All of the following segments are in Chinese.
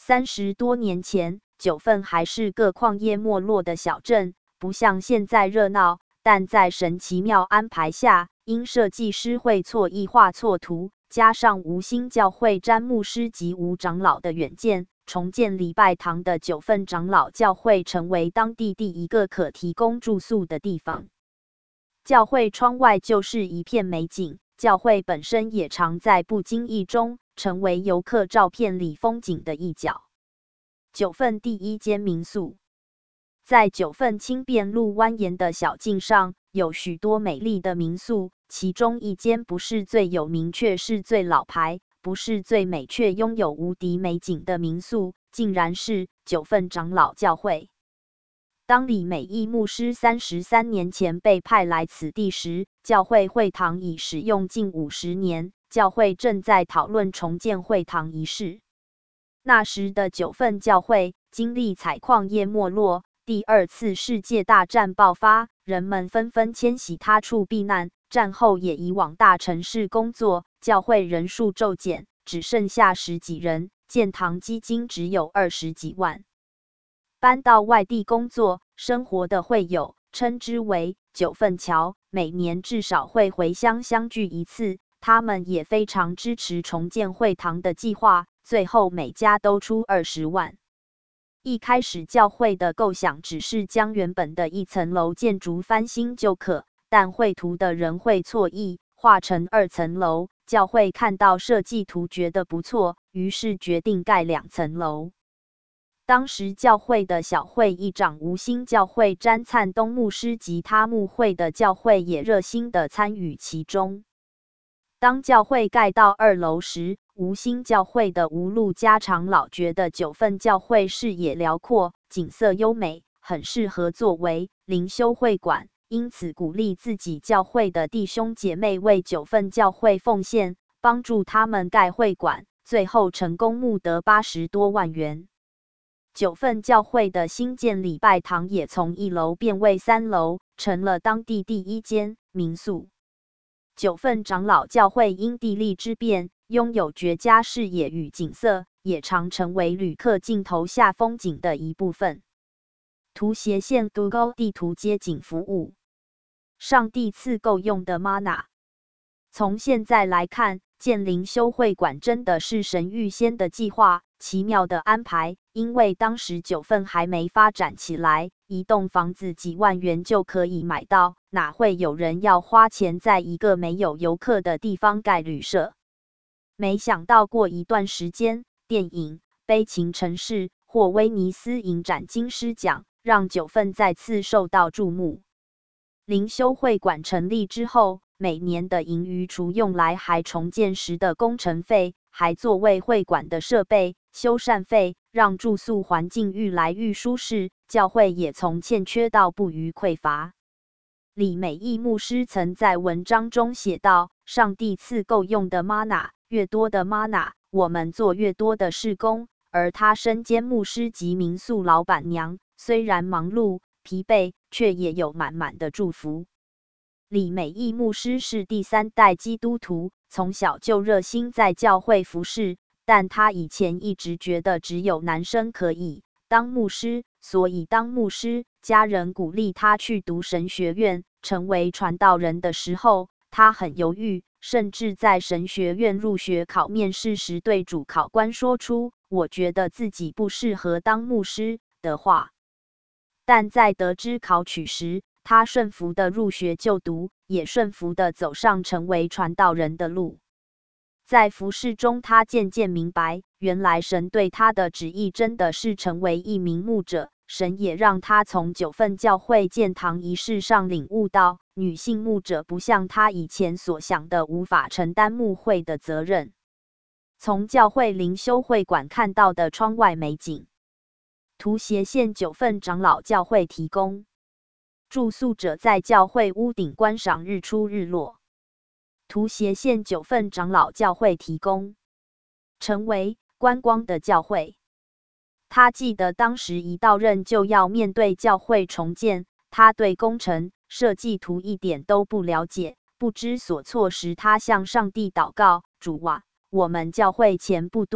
30多年前，九份还是个矿业没落的小镇，不像现在热闹，但在神奇妙安排下，因设计师会错意画错图，加上吴兴教会詹牧师及吴长老的远见，重建礼拜堂的九份长老教会成为当地第一个可提供住宿的地方。教会窗外就是一片美景，教会本身也常在不经意中成为游客照片里风景的一角。九份第一间民宿，在九份轻便路蜿蜒的小径上，有许多美丽的民宿，其中一间不是最有名却是最老牌，不是最美却拥有无敌美景的民宿，竟然是九份长老教会。当李美义牧师33年前被派来此地时，教会会堂已使用近50年，教会正在讨论重建会堂一事。那时的九份教会经历采矿业没落，第二次世界大战爆发，人们纷纷迁徙他处避难，战后也移往大城市工作，教会人数骤减，只剩下10几人，建堂基金只有20几万。搬到外地工作生活的会友称之为九份侨，每年至少会回乡相聚一次，他们也非常支持重建会堂的计划，最后每家都出20万。一开始教会的构想只是将原本的1层楼建筑翻新就可，但绘图的人会错意，画成2层楼，教会看到设计图觉得不错，于是决定盖2层楼。当时教会的小会议长吴兴教会詹灿东牧师及他牧会的教会也热心地参与其中。当教会盖到2楼时，吴兴教会的吴路家长老觉得九份教会视野辽阔，景色优美，很适合作为灵修会馆，因此鼓励自己教会的弟兄姐妹为九份教会奉献，帮助他们盖会馆，最后成功募得80多万元。九份教会的新建礼拜堂也从1楼变为3楼，成了当地第一间民宿。九份长老教会因地利之便，拥有绝佳视野与景色，也常成为旅客镜头下风景的一部分。图斜线 Google 地图街景服务，上帝赐够用的 Mana。从现在来看，建灵修会馆真的是神预先的计划，奇妙的安排。因为当时九份还没发展起来，一栋房子几万元就可以买到，哪会有人要花钱在一个没有游客的地方盖旅社？没想到过一段时间，电影《悲情城市》获威尼斯影展金狮奖，让九份再次受到注目。灵修会馆成立之后，每年的盈余除用来还重建时的工程费，还作为会馆的设备、修缮费，让住宿环境愈来愈舒适，教会也从欠缺到不虞匮乏。李美义牧师曾在文章中写道：上帝赐够用的 Mana， 越多的 Mana， 我们做越多的事工。而他身兼牧师及民宿老板娘，虽然忙碌疲惫，却也有满满的祝福。李美义牧师是第3代基督徒，从小就热心在教会服侍，但他以前一直觉得只有男生可以当牧师，所以当牧师，家人鼓励他去读神学院，成为传道人的时候，他很犹豫，甚至在神学院入学考面试时对主考官说出我觉得自己不适合当牧师的话。但在得知考取时，他顺服地入学就读，也顺服地走上成为传道人的路。在服事中，他渐渐明白，原来神对他的旨意真的是成为一名牧者。神也让他从九份教会建堂仪式上领悟到，女性牧者不像他以前所想的无法承担牧会的责任。从教会灵修会馆看到的窗外美景，图斜线九份长老教会提供。住宿者在教会屋顶观赏日出日落。图斜线九份长老教会提供。成为观光的教会。他记得当时一到任就要面对教会重建，他对工程设计图一点都不了解，不知所措时，他向上帝祷告：主啊，我们教会钱不多，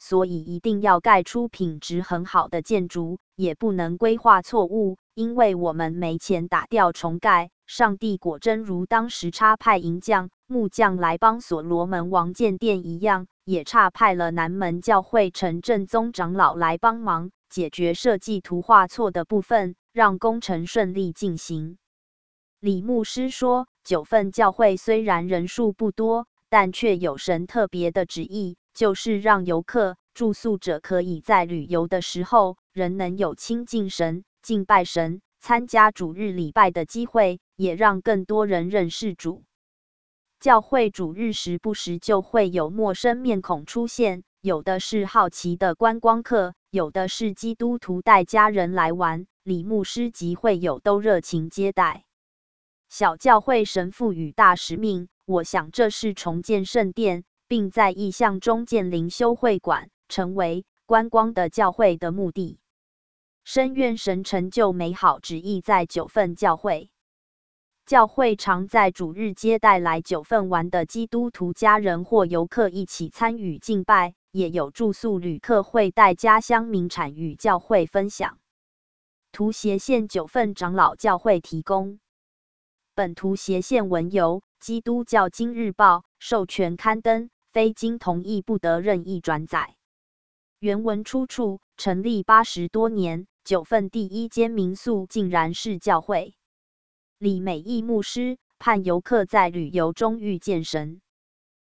所以一定要盖出品质很好的建筑，也不能规划错误，因为我们没钱打掉重盖。上帝果真如当时差派银匠、木匠来帮所罗门王建殿一样，也差派了南门教会陈正宗长老来帮忙，解决设计图画错的部分，让工程顺利进行。李牧师说，9份教会虽然人数不多，但却有神特别的旨意，就是让游客、住宿者可以在旅游的时候，仍能有亲近神、敬拜神、参加主日礼拜的机会，也让更多人认识主。教会主日时不时就会有陌生面孔出现，有的是好奇的观光客，有的是基督徒带家人来玩，李牧师及会友都热情接待。小教会神父与大使命，我想这是重建圣殿，并在意象中建灵修会馆，成为观光的教会的目的。深愿神成就美好旨意在9份教会。教会常在主日接待来9份玩的基督徒家人或游客一起参与敬拜，也有住宿旅客会带家乡名产与教会分享。图斜线9份长老教会提供。本图斜线文由基督教今日报授权刊登，非经同意不得任意转载。原文出处：成立80多年，9份第一间民宿竟然是教会。李美义牧师盼游客在旅游中遇见神。